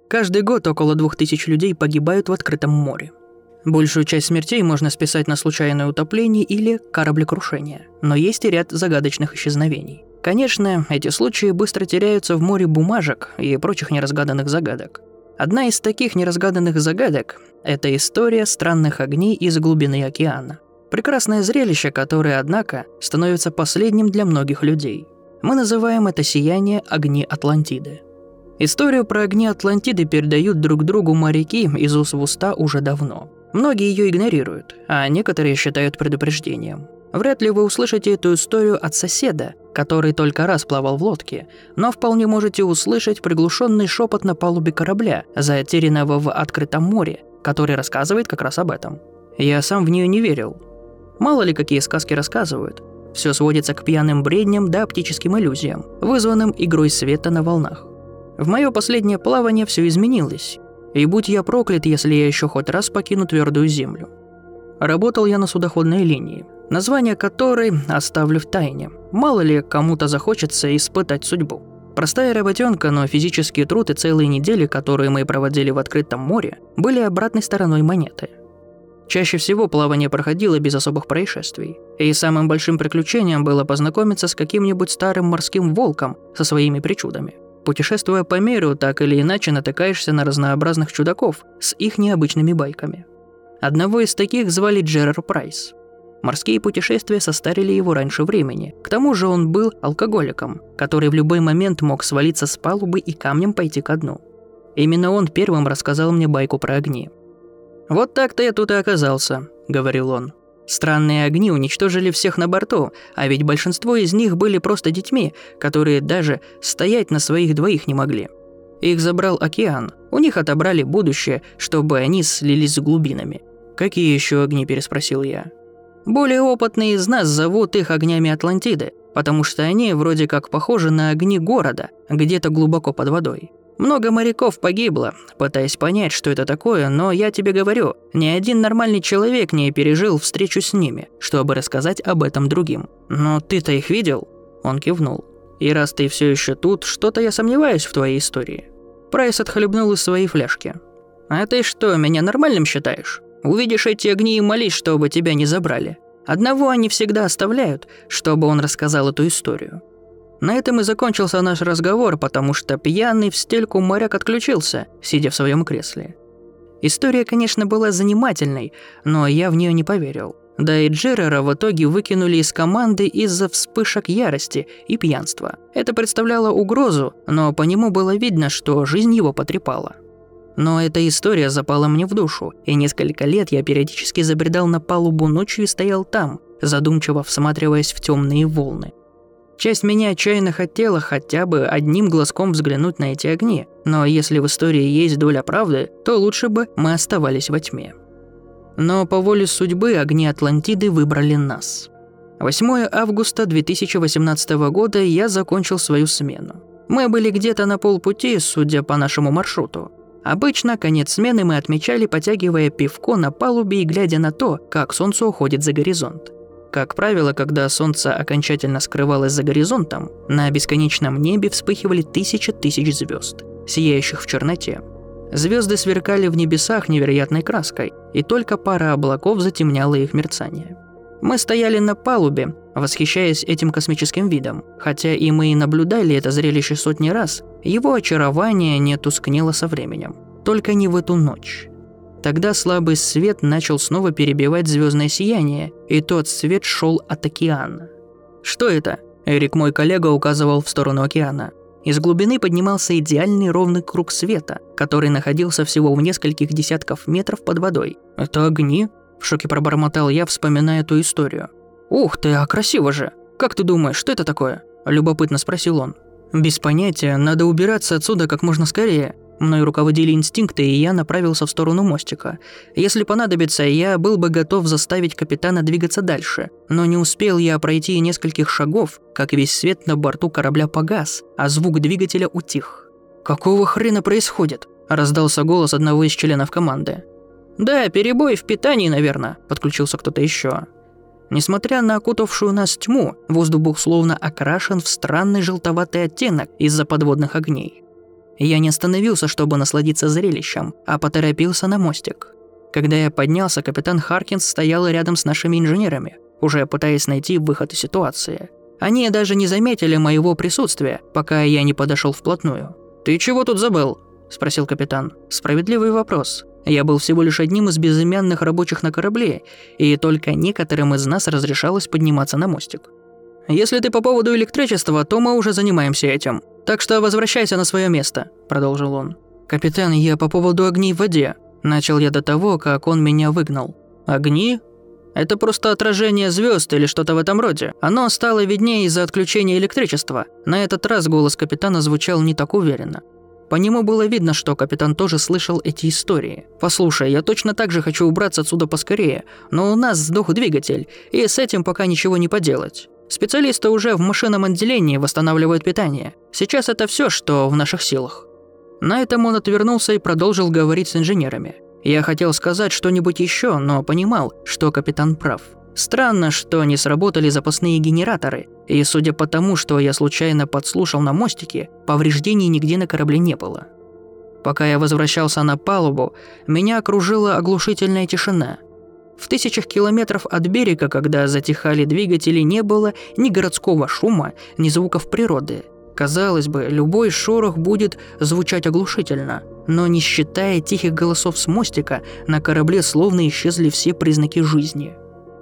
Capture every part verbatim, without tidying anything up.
Каждый год около двух тысяч людей погибают в открытом море. Большую часть смертей можно списать на случайное утопление или кораблекрушение, но есть и ряд загадочных исчезновений. Конечно, эти случаи быстро теряются в море бумажек и прочих неразгаданных загадок. Одна из таких неразгаданных загадок – это история странных огней из глубины океана. Прекрасное зрелище, которое, однако, становится последним для многих людей. Мы называем это сияние огни Атлантиды. Историю про огни Атлантиды передают друг другу моряки из уст в уста уже давно. Многие ее игнорируют, а некоторые считают предупреждением. Вряд ли вы услышите эту историю от соседа, который только раз плавал в лодке, но вполне можете услышать приглушенный шепот на палубе корабля, затерянного в открытом море, который рассказывает как раз об этом. Я сам в нее не верил. Мало ли какие сказки рассказывают. Все сводится к пьяным бредням да оптическим иллюзиям, вызванным игрой света на волнах. В мое последнее плавание все изменилось, и будь я проклят, если я еще хоть раз покину твердую землю. Работал я на судоходной линии, название которой оставлю в тайне. Мало ли кому-то захочется испытать судьбу. Простая работенка, но физический труд и целые недели, которые мы проводили в открытом море, были обратной стороной монеты. Чаще всего плавание проходило без особых происшествий, и самым большим приключением было познакомиться с каким-нибудь старым морским волком со своими причудами. Путешествуя по миру, так или иначе натыкаешься на разнообразных чудаков с их необычными байками. Одного из таких звали Джерар Прайс. Морские путешествия состарили его раньше времени. К тому же он был алкоголиком, который в любой момент мог свалиться с палубы и камнем пойти ко дну. Именно он первым рассказал мне байку про огни. «Вот так-то я тут и оказался», — говорил он. «Странные огни уничтожили всех на борту, а ведь большинство из них были просто детьми, которые даже стоять на своих двоих не могли. Их забрал океан, у них отобрали будущее, чтобы они слились с глубинами». «Какие еще огни?» – переспросил я. «Более опытные из нас зовут их огнями Атлантиды, потому что они вроде как похожи на огни города, где-то глубоко под водой. Много моряков погибло, пытаясь понять, что это такое, но я тебе говорю, ни один нормальный человек не пережил встречу с ними, чтобы рассказать об этом другим. Но ты-то их видел?» Он кивнул. «И раз ты все еще тут, что-то я сомневаюсь в твоей истории». Прайс отхлебнул из своей фляжки. «А ты что, меня нормальным считаешь? Увидишь эти огни и молись, чтобы тебя не забрали. Одного они всегда оставляют, чтобы он рассказал эту историю». На этом и закончился наш разговор, потому что пьяный в стельку моряк отключился, сидя в своем кресле. История, конечно, была занимательной, но я в нее не поверил. Да и Джерара в итоге выкинули из команды из-за вспышек ярости и пьянства. Это представляло угрозу, но по нему было видно, что жизнь его потрепала. Но эта история запала мне в душу, и несколько лет я периодически забредал на палубу ночью и стоял там, задумчиво всматриваясь в темные волны. Часть меня отчаянно хотела хотя бы одним глазком взглянуть на эти огни, но если в истории есть доля правды, то лучше бы мы оставались во тьме. Но по воле судьбы огни Атлантиды выбрали нас. восьмого августа две тысячи восемнадцатого года я закончил свою смену. Мы были где-то на полпути, судя по нашему маршруту. Обычно конец смены мы отмечали, потягивая пивко на палубе и глядя на то, как солнце уходит за горизонт. Как правило, когда солнце окончательно скрывалось за горизонтом, на бесконечном небе вспыхивали тысячи тысяч звезд, сияющих в черноте. Звезды сверкали в небесах невероятной краской, и только пара облаков затемняла их мерцание. Мы стояли на палубе, восхищаясь этим космическим видом. Хотя и мы и наблюдали это зрелище сотни раз, его очарование не тускнело со временем. Только не в эту ночь. Тогда слабый свет начал снова перебивать звездное сияние, и тот свет шел от океана. «Что это?» – Эрик, мой коллега, указывал в сторону океана. Из глубины поднимался идеальный ровный круг света, который находился всего в нескольких десятков метров под водой. «Это огни?» – в шоке пробормотал я, вспоминая эту историю. «Ух ты, а красиво же! Как ты думаешь, что это такое?» – любопытно спросил он. «Без понятия, надо убираться отсюда как можно скорее». Мной руководили инстинкты, и я направился в сторону мостика. Если понадобится, я был бы готов заставить капитана двигаться дальше. Но не успел я пройти и нескольких шагов, как весь свет на борту корабля погас, а звук двигателя утих. «Какого хрена происходит?» – раздался голос одного из членов команды. «Да, перебой в питании, наверное», – подключился кто-то еще. Несмотря на окутавшую нас тьму, воздух был словно окрашен в странный желтоватый оттенок из-за подводных огней. Я не остановился, чтобы насладиться зрелищем, а поторопился на мостик. Когда я поднялся, капитан Харкинс стоял рядом с нашими инженерами, уже пытаясь найти выход из ситуации. Они даже не заметили моего присутствия, пока я не подошел вплотную. «Ты чего тут забыл?» – спросил капитан. Справедливый вопрос. Я был всего лишь одним из безымянных рабочих на корабле, и только некоторым из нас разрешалось подниматься на мостик. «Если ты по поводу электричества, то мы уже занимаемся этим. Так что возвращайся на свое место», – продолжил он. «Капитан, я по поводу огней в воде». Начал я до того, как он меня выгнал. «Огни? Это просто отражение звезд или что-то в этом роде. Оно стало виднее из-за отключения электричества». На этот раз голос капитана звучал не так уверенно. По нему было видно, что капитан тоже слышал эти истории. «Послушай, я точно так же хочу убраться отсюда поскорее, но у нас сдох двигатель, и с этим пока ничего не поделать. Специалисты уже в машинном отделении восстанавливают питание. Сейчас это все, что в наших силах». На этом он отвернулся и продолжил говорить с инженерами. Я хотел сказать что-нибудь еще, но понимал, что капитан прав. Странно, что не сработали запасные генераторы, и судя по тому, что я случайно подслушал на мостике, повреждений нигде на корабле не было. Пока я возвращался на палубу, меня окружила оглушительная тишина. В тысячах километров от берега, когда затихали двигатели, не было ни городского шума, ни звуков природы. Казалось бы, любой шорох будет звучать оглушительно, но не считая тихих голосов с мостика, на корабле словно исчезли все признаки жизни.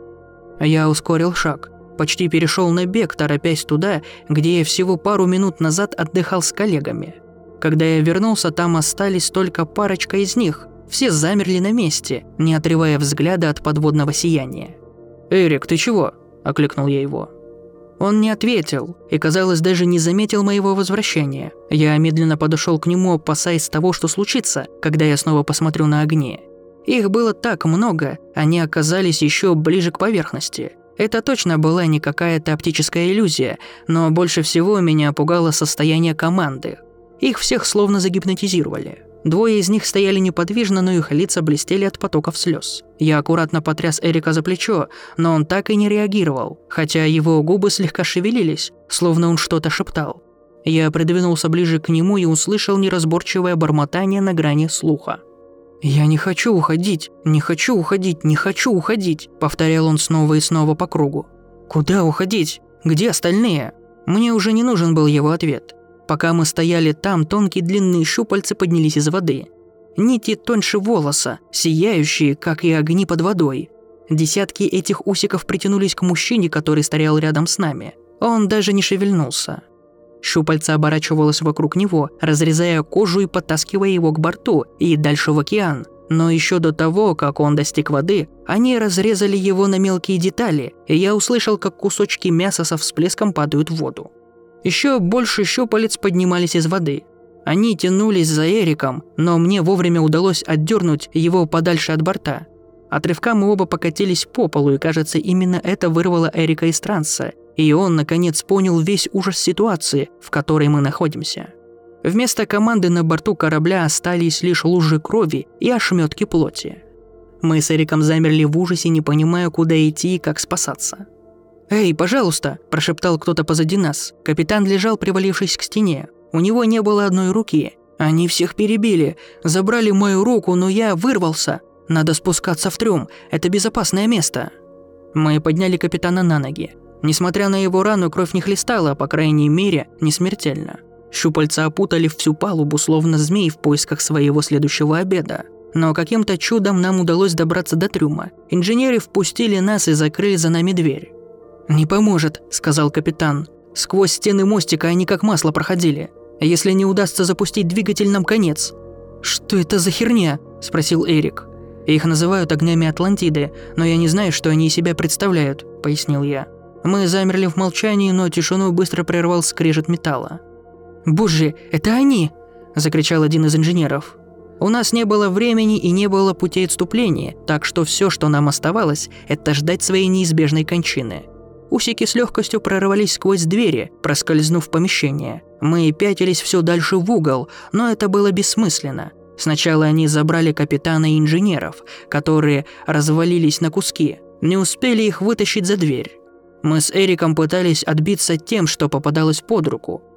Я ускорил шаг, почти перешел на бег, торопясь туда, где я всего пару минут назад отдыхал с коллегами. Когда я вернулся, там остались только парочка из них. Все замерли на месте, не отрывая взгляда от подводного сияния. «Эрик, ты чего?» – окликнул я его. Он не ответил и, казалось, даже не заметил моего возвращения. Я медленно подошел к нему, опасаясь того, что случится, когда я снова посмотрю на огни. Их было так много, они оказались еще ближе к поверхности. Это точно была не какая-то оптическая иллюзия, но больше всего меня пугало состояние команды. Их всех словно загипнотизировали. Двое из них стояли неподвижно, но их лица блестели от потоков слез. Я аккуратно потряс Эрика за плечо, но он так и не реагировал, хотя его губы слегка шевелились, словно он что-то шептал. Я придвинулся ближе к нему и услышал неразборчивое бормотание на грани слуха. «Я не хочу уходить, не хочу уходить, не хочу уходить», – повторял он снова и снова по кругу. «Куда уходить? Где остальные?» Мне уже не нужен был его ответ. Пока мы стояли там, тонкие длинные щупальца поднялись из воды. Нити тоньше волоса, сияющие, как и огни под водой. Десятки этих усиков притянулись к мужчине, который стоял рядом с нами. Он даже не шевельнулся. Щупальца оборачивалось вокруг него, разрезая кожу и подтаскивая его к борту и дальше в океан. Но еще до того, как он достиг воды, они разрезали его на мелкие детали, и я услышал, как кусочки мяса со всплеском падают в воду. Еще больше щупалец поднимались из воды. Они тянулись за Эриком, но мне вовремя удалось отдернуть его подальше от борта. От рывка мы оба покатились по полу, и, кажется, именно это вырвало Эрика из транса, и он, наконец, понял весь ужас ситуации, в которой мы находимся. Вместо команды на борту корабля остались лишь лужи крови и ошметки плоти. Мы с Эриком замерли в ужасе, не понимая, куда идти и как спасаться. «Эй, пожалуйста!» – прошептал кто-то позади нас. Капитан лежал, привалившись к стене. У него не было одной руки. Они всех перебили, забрали мою руку, но я вырвался. Надо спускаться в трюм, это безопасное место. Мы подняли капитана на ноги. Несмотря на его рану, кровь не хлестала, по крайней мере, не смертельно. Щупальца опутали всю палубу, словно змей в поисках своего следующего обеда. Но каким-то чудом нам удалось добраться до трюма. Инженеры впустили нас и закрыли за нами дверь. «Не поможет», – сказал капитан. «Сквозь стены мостика они как масло проходили. Если не удастся запустить двигатель, нам конец». «Что это за херня?» – спросил Эрик. «Их называют огнями Атлантиды, но я не знаю, что они из себя представляют», – пояснил я. Мы замерли в молчании, но тишину быстро прервал скрежет металла. «Боже, это они!» – закричал один из инженеров. У нас не было времени и не было путей отступления, так что все, что нам оставалось, это ждать своей неизбежной кончины. Усики с легкостью прорвались сквозь двери, проскользнув в помещение. Мы пятились все дальше в угол, но это было бессмысленно. Сначала они забрали капитана и инженеров, которые развалились на куски. Не успели их вытащить за дверь. Мы с Эриком пытались отбиться тем, что попадалось под руку.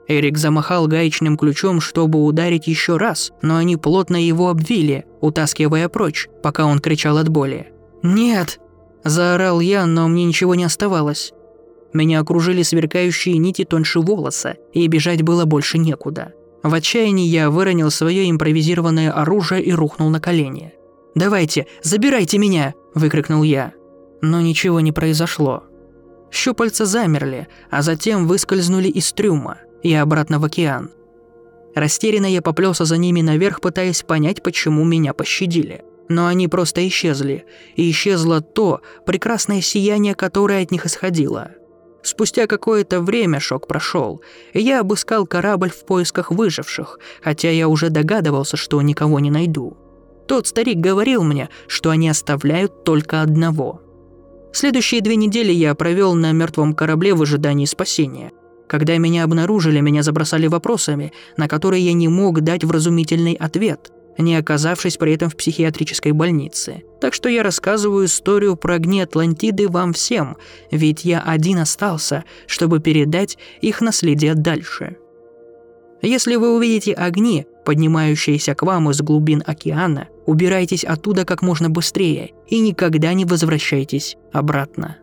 Эрик замахал гаечным ключом, чтобы ударить еще раз, но они плотно его обвили, утаскивая прочь, пока он кричал от боли. «Нет!» – заорал я, но мне ничего не оставалось. Меня окружили сверкающие нити тоньше волоса, и бежать было больше некуда. В отчаянии я выронил свое импровизированное оружие и рухнул на колени. «Давайте, забирайте меня!» – выкрикнул я. Но ничего не произошло. Щупальца замерли, а затем выскользнули из трюма и обратно в океан. Растерянно я поплелся за ними наверх, пытаясь понять, почему меня пощадили. Но они просто исчезли, и исчезло то прекрасное сияние, которое от них исходило. Спустя какое-то время шок прошел, и я обыскал корабль в поисках выживших, хотя я уже догадывался, что никого не найду. Тот старик говорил мне, что они оставляют только одного. Следующие две недели я провел на мертвом корабле в ожидании спасения. Когда меня обнаружили, меня забросали вопросами, на которые я не мог дать вразумительный ответ, не оказавшись при этом в психиатрической больнице. Так что я рассказываю историю про огни Атлантиды вам всем, ведь я один остался, чтобы передать их наследие дальше. Если вы увидите огни, поднимающиеся к вам из глубин океана, убирайтесь оттуда как можно быстрее и никогда не возвращайтесь обратно.